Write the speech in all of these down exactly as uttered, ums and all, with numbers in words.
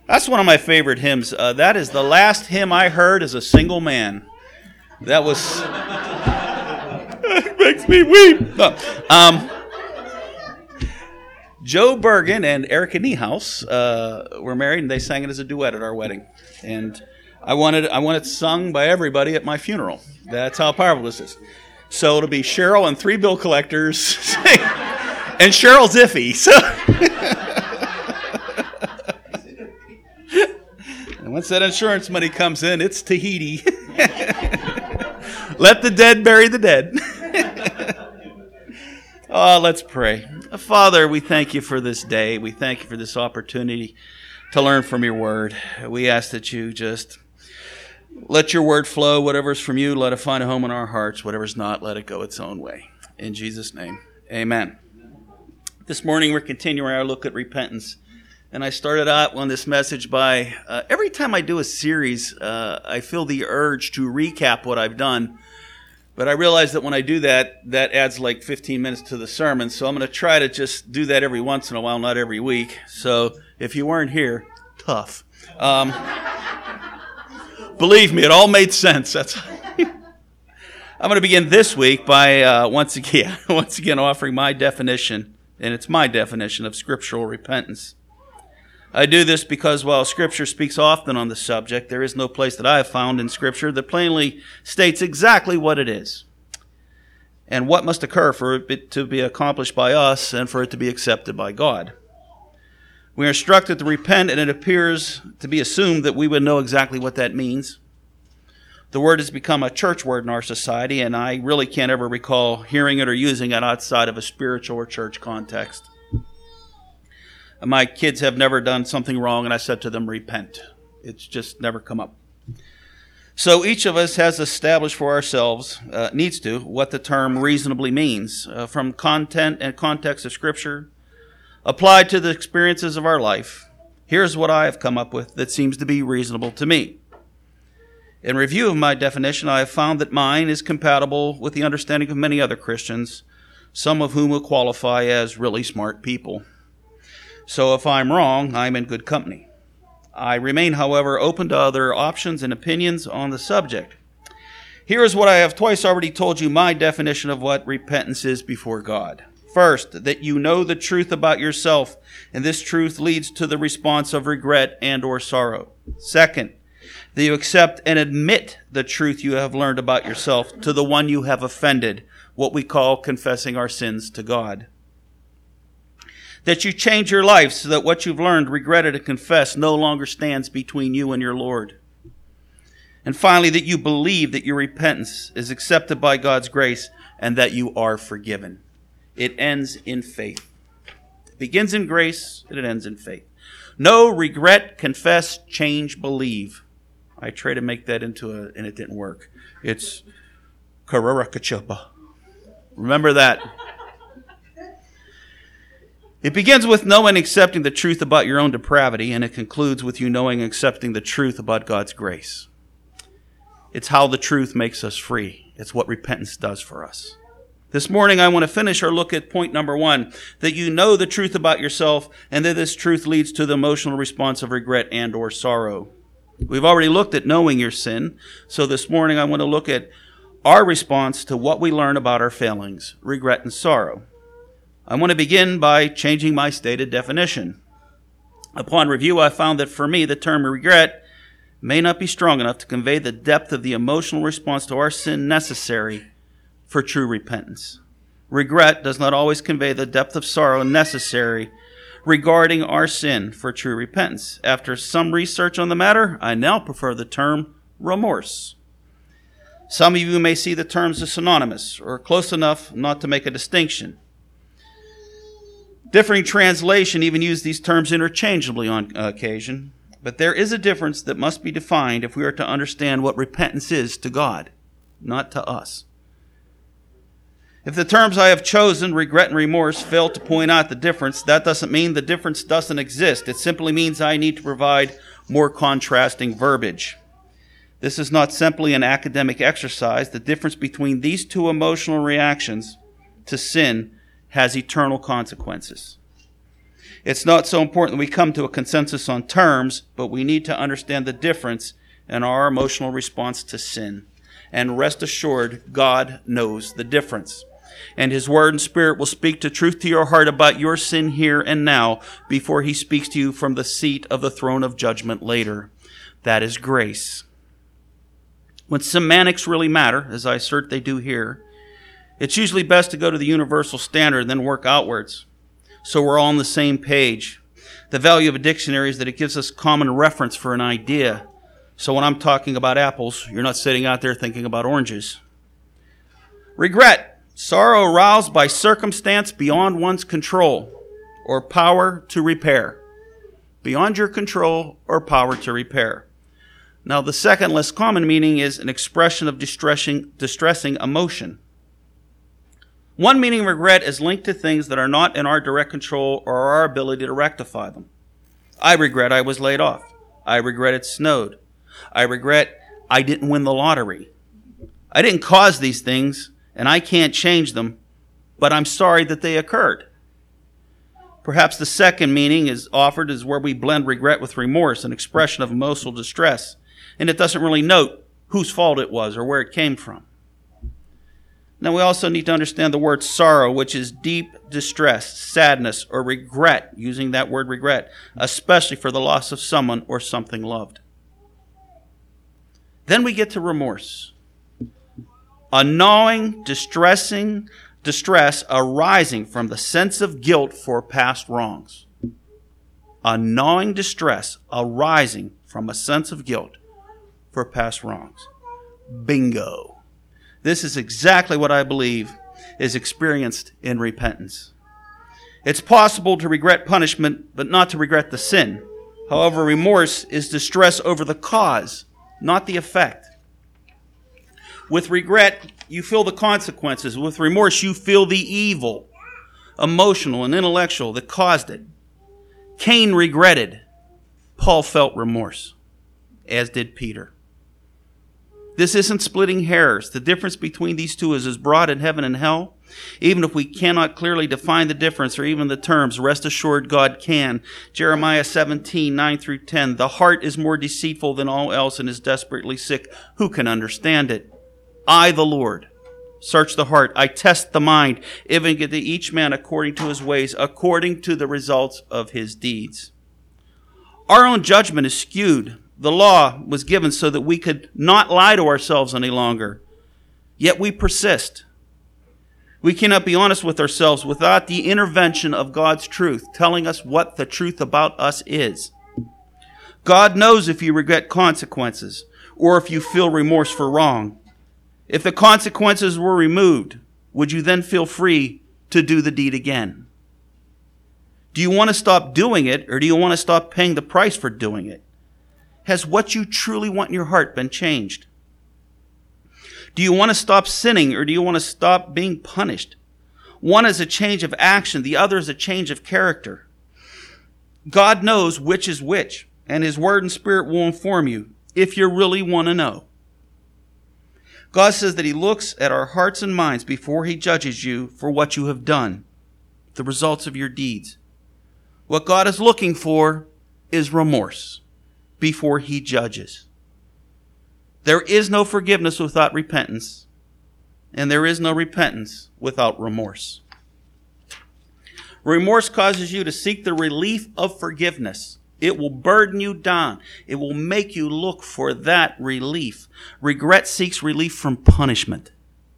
That's one of my favorite hymns. Uh, that is the last hymn I heard as a single man. That was... it makes me weep. No. Um, Joe Bergen and Erica Niehaus uh, were married, and they sang it as a duet at our wedding. And I wanted I want it sung by everybody at my funeral. That's how powerful this is. So it'll be Cheryl and three bill collectors, and Cheryl's iffy. So, and once that insurance money comes in, it's Tahiti. Let the dead bury the dead. Oh, let's pray. Father, we thank you for this day. We thank you for this opportunity to learn from your word. We ask that you just let your word flow. Whatever's from you, let it find a home in our hearts. Whatever's not, let it go its own way. In Jesus' name, amen. This morning, we're continuing our look at repentance. And I started out on this message by, uh, every time I do a series, uh, I feel the urge to recap what I've done. But I realize that when I do that, that adds like fifteen minutes to the sermon. So I'm going to try to just do that every once in a while, not every week. So if you weren't here, tough. Um, believe me, it all made sense. That's. I'm going to begin this week by uh, once again, once again offering my definition, and it's my definition of scriptural repentance. I do this because while Scripture speaks often on the subject, there is no place that I have found in Scripture that plainly states exactly what it is and what must occur for it to be accomplished by us and for it to be accepted by God. We are instructed to repent, and it appears to be assumed that we would know exactly what that means. The word has become a church word in our society, and I really can't ever recall hearing it or using it outside of a spiritual or church context. My kids have never done something wrong, and I said to them, repent. It's just never come up. So each of us has established for ourselves, uh, needs to, what the term reasonably means, uh, from content and context of Scripture, applied to the experiences of our life. Here's what I have come up with that seems to be reasonable to me. In review of my definition, I have found that mine is compatible with the understanding of many other Christians, some of whom will qualify as really smart people. So if I'm wrong, I'm in good company. I remain, however, open to other options and opinions on the subject. Here is what I have twice already told you my definition of what repentance is before God. First, that you know the truth about yourself, and this truth leads to the response of regret and or sorrow. Second, that you accept and admit the truth you have learned about yourself to the one you have offended, what we call confessing our sins to God. That you change your life so that what you've learned, regretted, and confessed no longer stands between you and your Lord. And finally, that you believe that your repentance is accepted by God's grace and that you are forgiven. It ends in faith. It begins in grace and it ends in faith. No regret, confess, change, believe. I tried to make that into a, and it didn't work. It's Kararakachupa. Remember that. It begins with knowing and accepting the truth about your own depravity, and it concludes with you knowing and accepting the truth about God's grace. It's how the truth makes us free. It's what repentance does for us. This morning, I want to finish our look at point number one, that you know the truth about yourself, and that this truth leads to the emotional response of regret and or sorrow. We've already looked at knowing your sin, so this morning I want to look at our response to what we learn about our failings, regret and sorrow. I want to begin by changing my stated definition. Upon review, I found that for me, the term regret may not be strong enough to convey the depth of the emotional response to our sin necessary for true repentance. Regret does not always convey the depth of sorrow necessary regarding our sin for true repentance. After some research on the matter, I now prefer the term remorse. Some of you may see the terms as synonymous or close enough not to make a distinction. Differing translation even use these terms interchangeably on occasion, but there is a difference that must be defined if we are to understand what repentance is to God, not to us. If the terms I have chosen, regret and remorse, fail to point out the difference, that doesn't mean the difference doesn't exist. It simply means I need to provide more contrasting verbiage. This is not simply an academic exercise. The difference between these two emotional reactions to sin has eternal consequences. It's not so important that we come to a consensus on terms, but we need to understand the difference in our emotional response to sin. And rest assured, God knows the difference. And his word and spirit will speak the truth to your heart about your sin here and now before he speaks to you from the seat of the throne of judgment later. That is grace. When semantics really matter, as I assert they do here, it's usually best to go to the universal standard and then work outwards, so we're all on the same page. The value of a dictionary is that it gives us common reference for an idea. So when I'm talking about apples, you're not sitting out there thinking about oranges. Regret, sorrow aroused by circumstance beyond one's control or power to repair. Beyond your control or power to repair. Now, the second less common meaning is an expression of distressing, distressing emotion. One meaning of regret is linked to things that are not in our direct control or our ability to rectify them. I regret I was laid off. I regret it snowed. I regret I didn't win the lottery. I didn't cause these things, and I can't change them, but I'm sorry that they occurred. Perhaps the second meaning is offered is where we blend regret with remorse, an expression of emotional distress, and it doesn't really note whose fault it was or where it came from. Now, we also need to understand the word sorrow, which is deep distress, sadness, or regret, using that word regret, especially for the loss of someone or something loved. Then we get to remorse. A gnawing, distressing distress arising from the sense of guilt for past wrongs. A gnawing distress arising from a sense of guilt for past wrongs. Bingo. This is exactly what I believe is experienced in repentance. It's possible to regret punishment, but not to regret the sin. However, remorse is distress over the cause, not the effect. With regret, you feel the consequences. With remorse, you feel the evil, emotional and intellectual that caused it. Cain regretted. Paul felt remorse, as did Peter. This isn't splitting hairs. The difference between these two is as broad in heaven and hell. Even if we cannot clearly define the difference or even the terms, rest assured God can. Jeremiah seventeen, nine through ten. The heart is more deceitful than all else and is desperately sick. Who can understand it? I, the Lord, search the heart. I test the mind, even give to each man according to his ways, according to the results of his deeds. Our own judgment is skewed. The law was given so that we could not lie to ourselves any longer. Yet we persist. We cannot be honest with ourselves without the intervention of God's truth, telling us what the truth about us is. God knows if you regret consequences or if you feel remorse for wrong. If the consequences were removed, would you then feel free to do the deed again? Do you want to stop doing it, or do you want to stop paying the price for doing it? Has what you truly want in your heart been changed? Do you want to stop sinning, or do you want to stop being punished? One is a change of action. The other is a change of character. God knows which is which, and his word and spirit will inform you if you really want to know. God says that he looks at our hearts and minds before he judges you for what you have done, the results of your deeds. What God is looking for is remorse before he judges. There is no forgiveness without repentance, and there is no repentance without remorse. Remorse causes you to seek the relief of forgiveness. It will burden you down. It will make you look for that relief. Regret seeks relief from punishment.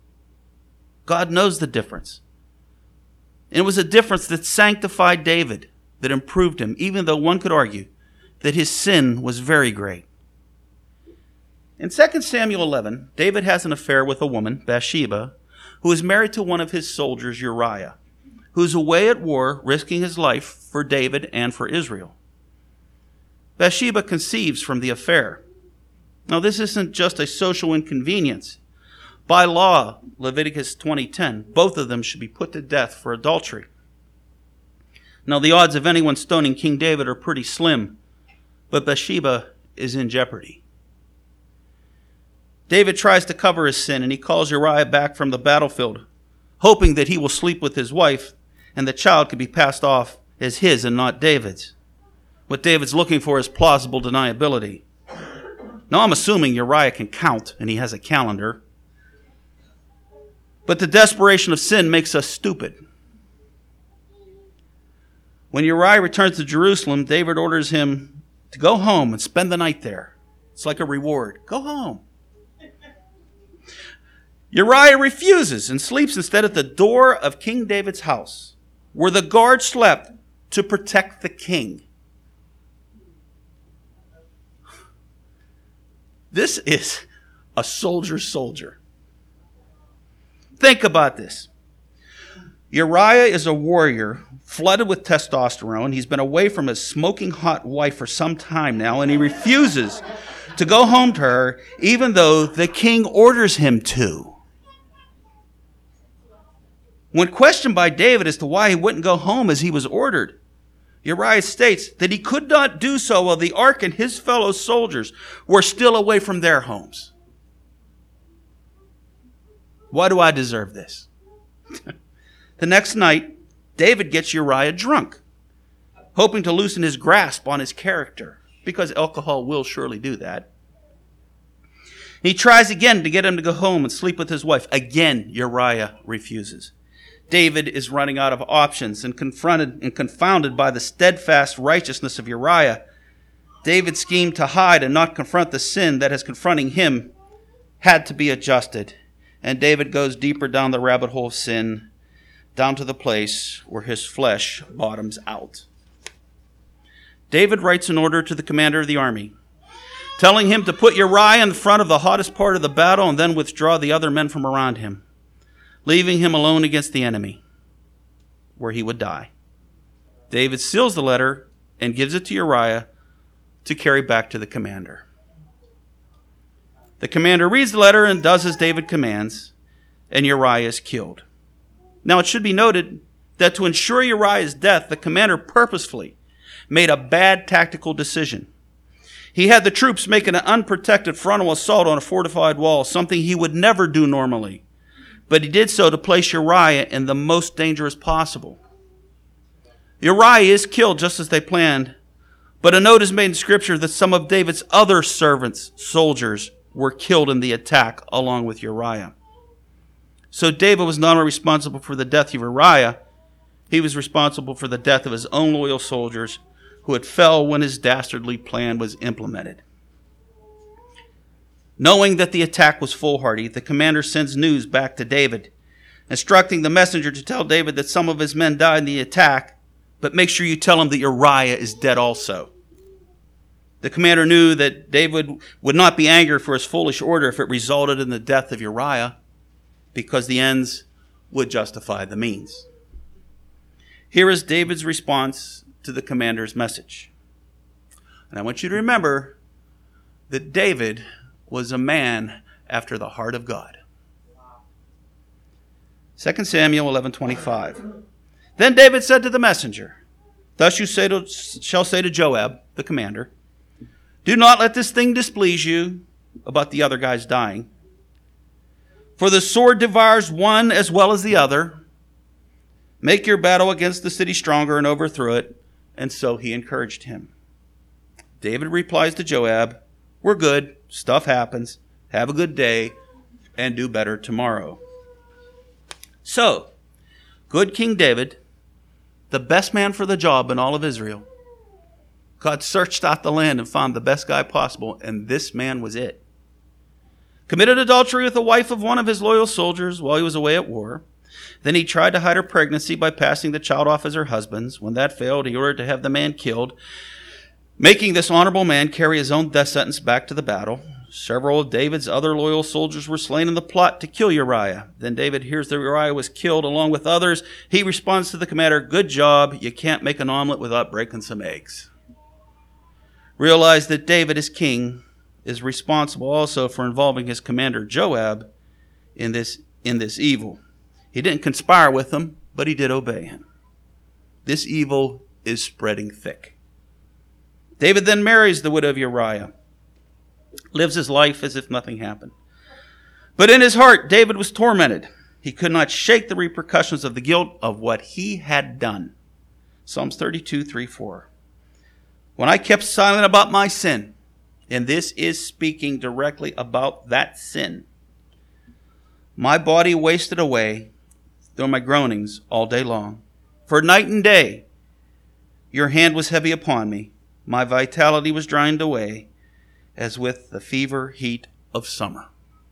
God knows the difference. And it was a difference that sanctified David, that improved him, even though one could argue that his sin was very great. In Second Samuel eleven, David has an affair with a woman, Bathsheba, who is married to one of his soldiers, Uriah, who's away at war, risking his life for David and for Israel. Bathsheba conceives from the affair. Now, this isn't just a social inconvenience. By law, Leviticus twenty ten, both of them should be put to death for adultery. Now, the odds of anyone stoning King David are pretty slim, but Bathsheba is in jeopardy. David tries to cover his sin, and he calls Uriah back from the battlefield, hoping that he will sleep with his wife and the child could be passed off is his and not David's. What David's looking for is plausible deniability. Now, I'm assuming Uriah can count and he has a calendar. But the desperation of sin makes us stupid. When Uriah returns to Jerusalem, David orders him to go home and spend the night there. It's like a reward. Go home. Uriah refuses and sleeps instead at the door of King David's house, where the guard slept to protect the king. This is a soldier's soldier. Think about this. Uriah is a warrior flooded with testosterone. He's been away from his smoking hot wife for some time now, and he refuses to go home to her, even though the king orders him to. When questioned by David as to why he wouldn't go home as he was ordered, Uriah states that he could not do so while the ark and his fellow soldiers were still away from their homes. Why do I deserve this? The next night, David gets Uriah drunk, hoping to loosen his grasp on his character, because alcohol will surely do that. He tries again to get him to go home and sleep with his wife. Again, Uriah refuses. David is running out of options, and confronted and confounded by the steadfast righteousness of Uriah, David's scheme to hide and not confront the sin that is confronting him had to be adjusted. And David goes deeper down the rabbit hole of sin, down to the place where his flesh bottoms out. David writes an order to the commander of the army, telling him to put Uriah in front of the hottest part of the battle and then withdraw the other men from around him, leaving him alone against the enemy, where he would die. David seals the letter and gives it to Uriah to carry back to the commander. The commander reads the letter and does as David commands, and Uriah is killed. Now, it should be noted that to ensure Uriah's death, the commander purposefully made a bad tactical decision. He had the troops make an unprotected frontal assault on a fortified wall, something he would never do normally. But he did so to place Uriah in the most dangerous possible. Uriah is killed just as they planned, but a note is made in Scripture that some of David's other servants, soldiers, were killed in the attack along with Uriah. So David was not only responsible for the death of Uriah, he was responsible for the death of his own loyal soldiers who had fell when his dastardly plan was implemented. Knowing that the attack was foolhardy, the commander sends news back to David, instructing the messenger to tell David that some of his men died in the attack, but make sure you tell him that Uriah is dead also. The commander knew that David would not be angered for his foolish order if it resulted in the death of Uriah, because the ends would justify the means. Here is David's response to the commander's message. And I want you to remember that David was a man after the heart of God. Second Samuel eleven twenty-five. Then David said to the messenger, "Thus you say to, shall say to Joab, the commander, do not let this thing displease you," about the other guys dying, "for the sword devours one as well as the other. Make your battle against the city stronger and overthrow it." And so he encouraged him. David replies to Joab, "We're good. Stuff happens. Have a good day and do better tomorrow." So, good King David, the best man for the job in all of Israel, God searched out the land and found the best guy possible, and this man was it. Committed adultery with the wife of one of his loyal soldiers while he was away at war. Then he tried to hide her pregnancy by passing the child off as her husband's. When that failed, he ordered to have the man killed, making this honorable man carry his own death sentence back to the battle. Several of David's other loyal soldiers were slain in the plot to kill Uriah. Then David hears that Uriah was killed along with others. He responds to the commander, "Good job. You can't make an omelet without breaking some eggs." Realize that David, as king, is responsible also for involving his commander Joab in this, in this evil. He didn't conspire with him, but he did obey him. This evil is spreading thick. David then marries the widow of Uriah, lives his life as if nothing happened. But in his heart, David was tormented. He could not shake the repercussions of the guilt of what he had done. Psalms thirty-two, three, four. When I kept silent about my sin, and this is speaking directly about that sin, my body wasted away through my groanings all day long. For night and day your hand was heavy upon me. My vitality was drained away as with the fever heat of summer.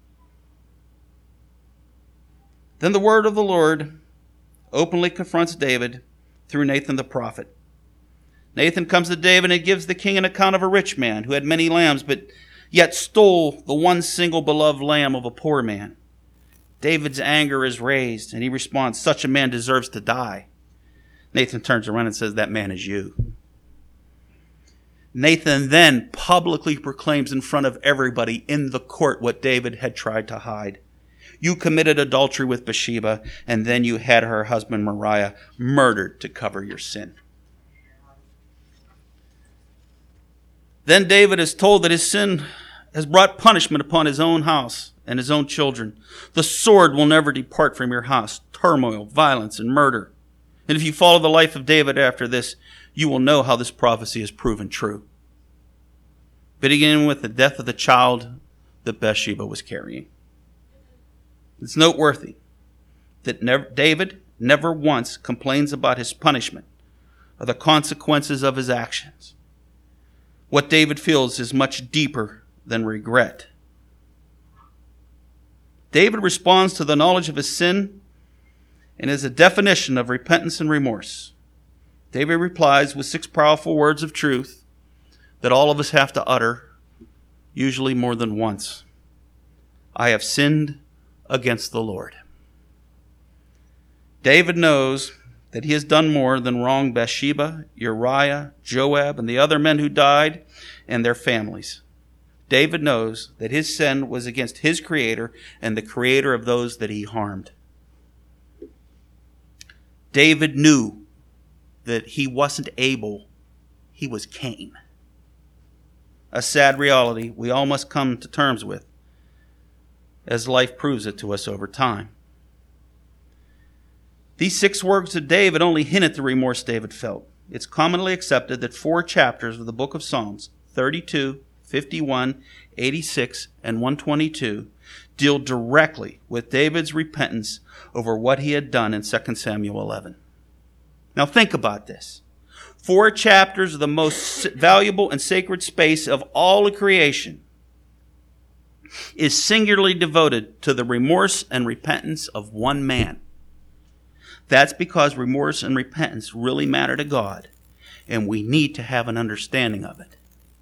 Then the word of the Lord openly confronts David through Nathan the prophet. Nathan comes to David and gives the king an account of a rich man who had many lambs, but yet stole the one single beloved lamb of a poor man. David's anger is raised, and he responds, "Such a man deserves to die." Nathan turns around and says, "That man is you." Nathan then publicly proclaims in front of everybody in the court what David had tried to hide. You committed adultery with Bathsheba, and then you had her husband Uriah murdered to cover your sin. Then David is told that his sin has brought punishment upon his own house and his own children. The sword will never depart from your house. Turmoil, violence, and murder. And if you follow the life of David after this, you will know how this prophecy is proven true. Beginning with the death of the child that Bathsheba was carrying. It's noteworthy that never, David never once complains about his punishment or the consequences of his actions. What David feels is much deeper than regret. David responds to the knowledge of his sin and is a definition of repentance and remorse. David replies with six powerful words of truth that all of us have to utter, usually more than once. I have sinned against the Lord. David knows that he has done more than wrong Bathsheba, Uriah, Joab, and the other men who died and their families. David knows that his sin was against his Creator and the Creator of those that he harmed. David knew that he wasn't Abel, he was Cain. A sad reality we all must come to terms with, as life proves it to us over time. These six words of David only hint at the remorse David felt. It's commonly accepted that four chapters of the book of Psalms, thirty-two, fifty-one, eighty-six, and one twenty-two, deal directly with David's repentance over what he had done in Second Samuel eleven. Now think about this. Four chapters of the most valuable and sacred space of all of creation is singularly devoted to the remorse and repentance of one man. That's because remorse and repentance really matter to God, and we need to have an understanding of it.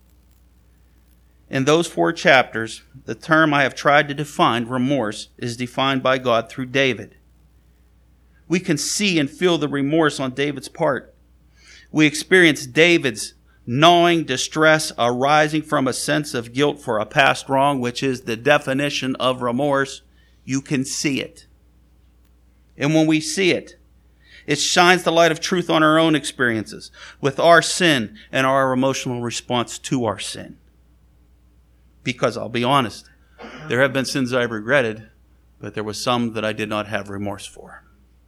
In those four chapters, the term I have tried to define, remorse, is defined by God through David. We can see and feel the remorse on David's part. We experience David's gnawing distress arising from a sense of guilt for a past wrong, which is the definition of remorse. You can see it. And when we see it, it shines the light of truth on our own experiences with our sin and our emotional response to our sin. Because I'll be honest, there have been sins I've regretted, but there were some that I did not have remorse for.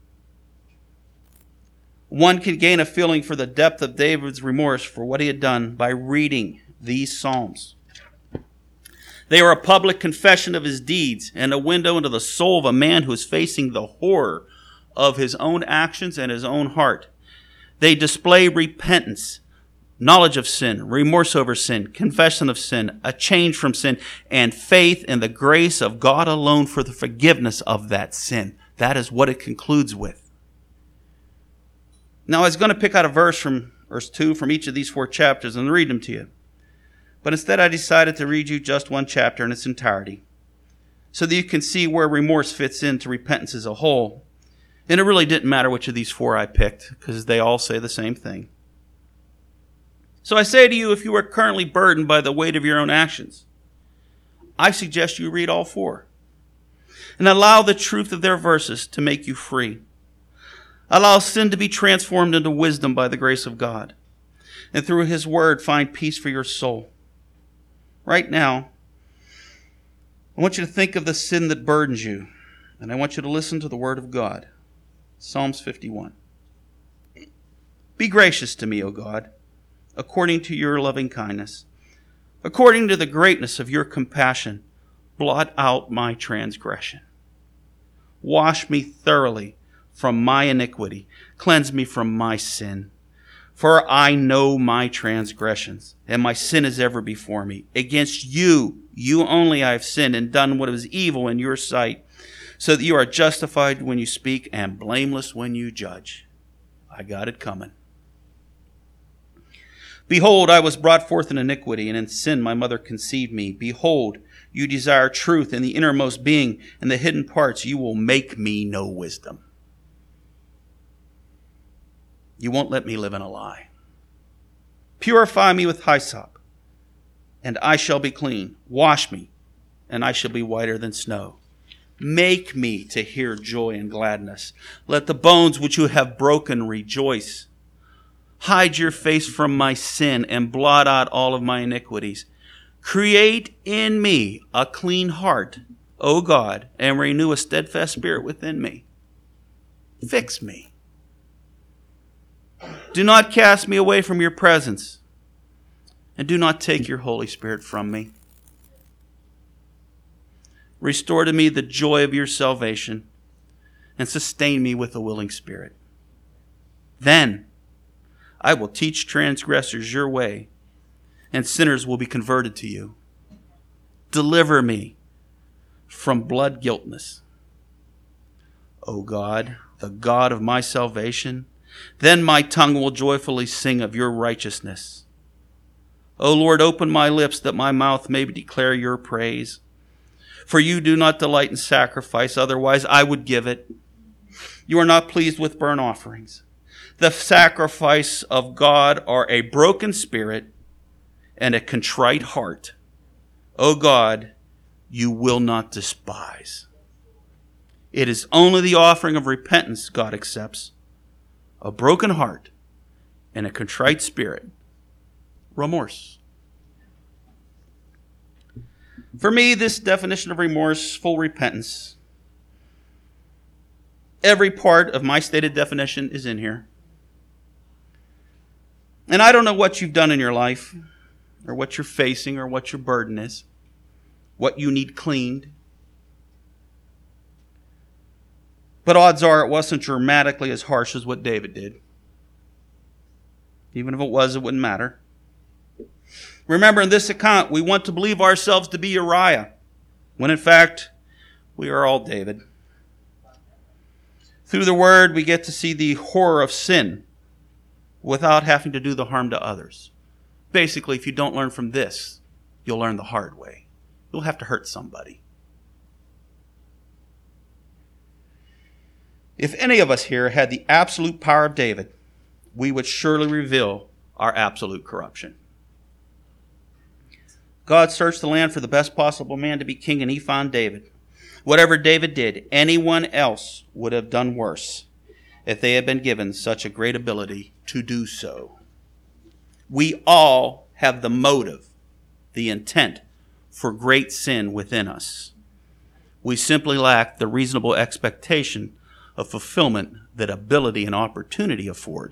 One can gain a feeling for the depth of David's remorse for what he had done by reading these Psalms. They are a public confession of his deeds and a window into the soul of a man who is facing the horror of his own actions and his own heart. They display repentance, knowledge of sin, remorse over sin, confession of sin, a change from sin, and faith in the grace of God alone for the forgiveness of that sin. That is what it concludes with. Now, I was going to pick out a verse from verse two from each of these four chapters and read them to you. But instead, I decided to read you just one chapter in its entirety so that you can see where remorse fits into repentance as a whole. And it really didn't matter which of these four I picked because they all say the same thing. So I say to you, if you are currently burdened by the weight of your own actions, I suggest you read all four and allow the truth of their verses to make you free. Allow sin to be transformed into wisdom by the grace of God. And through his word, find peace for your soul. Right now, I want you to think of the sin that burdens you. And I want you to listen to the word of God. Psalms fifty-one. Be gracious to me, O God, according to your loving kindness. According to the greatness of your compassion, blot out my transgression. Wash me thoroughly from my iniquity. Cleanse me from my sin. For I know my transgressions, and my sin is ever before me. Against you, you only I have sinned and done what is evil in your sight, so that you are justified when you speak and blameless when you judge. I got it coming. Behold, I was brought forth in iniquity, and in sin my mother conceived me. Behold, you desire truth in the innermost being, and the hidden parts you will make me know wisdom. You won't let me live in a lie. Purify me with hyssop, and I shall be clean. Wash me, and I shall be whiter than snow. Make me to hear joy and gladness. Let the bones which you have broken rejoice. Hide your face from my sin and blot out all of my iniquities. Create in me a clean heart, O God, and renew a steadfast spirit within me. Fix me. Do not cast me away from your presence, and do not take your Holy Spirit from me. Restore to me the joy of your salvation, and sustain me with a willing spirit. Then I will teach transgressors your way, and sinners will be converted to you. Deliver me from blood guiltness, O God, the God of my salvation. Then my tongue will joyfully sing of your righteousness. O Lord, open my lips that my mouth may declare your praise. For you do not delight in sacrifice, otherwise I would give it. You are not pleased with burnt offerings. The sacrifice of God are a broken spirit and a contrite heart. O God, you will not despise. It is only the offering of repentance God accepts. A broken heart and a contrite spirit. Remorse. For me, this definition of remorse, full repentance, every part of my stated definition is in here. And I don't know what you've done in your life, or what you're facing, or what your burden is, what you need cleaned. But odds are it wasn't dramatically as harsh as what David did. Even if it was, it wouldn't matter. Remember, in this account, we want to believe ourselves to be Uriah, when in fact, we are all David. Through the Word, we get to see the horror of sin without having to do the harm to others. Basically, if you don't learn from this, you'll learn the hard way. You'll have to hurt somebody. If any of us here had the absolute power of David, we would surely reveal our absolute corruption. God searched the land for the best possible man to be king, and he found David. Whatever David did, anyone else would have done worse if they had been given such a great ability to do so. We all have the motive, the intent for great sin within us. We simply lack the reasonable expectation of fulfillment that ability and opportunity afford.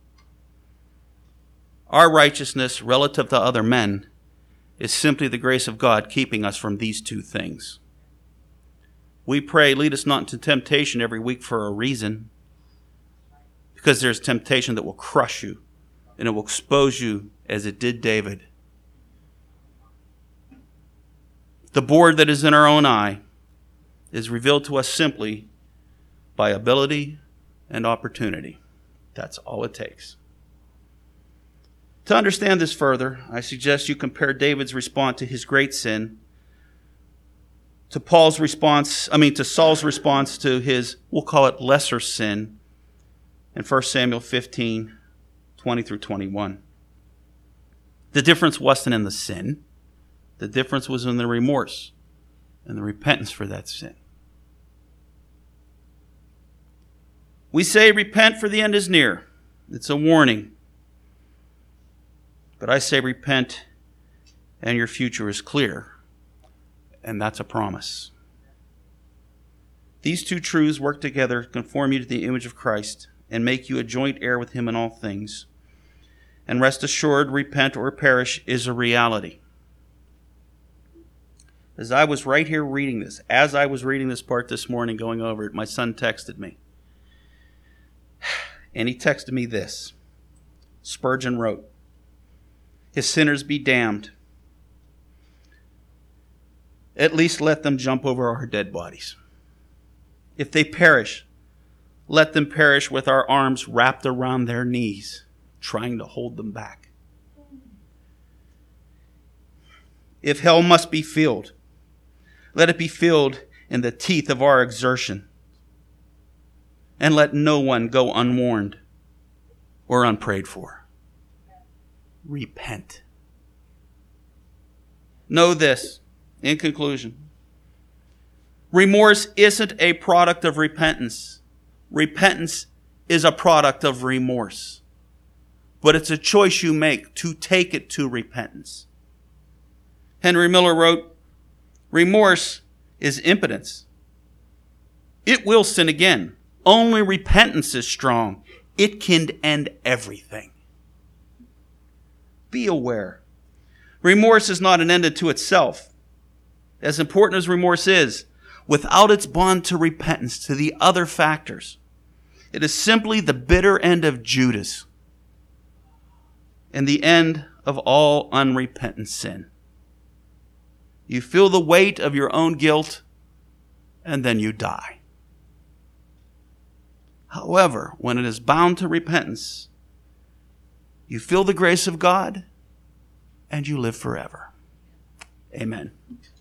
Our righteousness relative to other men is simply the grace of God keeping us from these two things. We pray, lead us not into temptation every week for a reason, because there's temptation that will crush you, and it will expose you as it did David. The board that is in our own eye is revealed to us simply by ability and opportunity. That's all it takes. To understand this further, I suggest you compare David's response to his great sin to Paul's response, I mean to Saul's response to his, we'll call it lesser sin in First Samuel fifteen, twenty through twenty-one. The difference wasn't in the sin. The difference was in the remorse and the repentance for that sin. We say repent for the end is near. It's a warning. But I say repent and your future is clear. And that's a promise. These two truths work together to conform you to the image of Christ and make you a joint heir with him in all things. And rest assured, repent or perish is a reality. As I was right here reading this, as I was reading this part this morning, going over it, my son texted me. And he texted me this. Spurgeon wrote, "His sinners be damned. At least let them jump over our dead bodies. If they perish, let them perish with our arms wrapped around their knees, trying to hold them back. If hell must be filled, let it be filled in the teeth of our exertion. And let no one go unwarned or unprayed for. Repent." Know this, in conclusion. Remorse isn't a product of repentance. Repentance is a product of remorse. But it's a choice you make to take it to repentance. Henry Miller wrote, "Remorse is impotence. It will sin again. Only repentance is strong. It can end everything." Be aware. Remorse is not an end unto itself. As important as remorse is, without its bond to repentance, to the other factors, it is simply the bitter end of Judas and the end of all unrepentant sin. You feel the weight of your own guilt, and then you die. However, when it is bound to repentance, you feel the grace of God, and you live forever. Amen.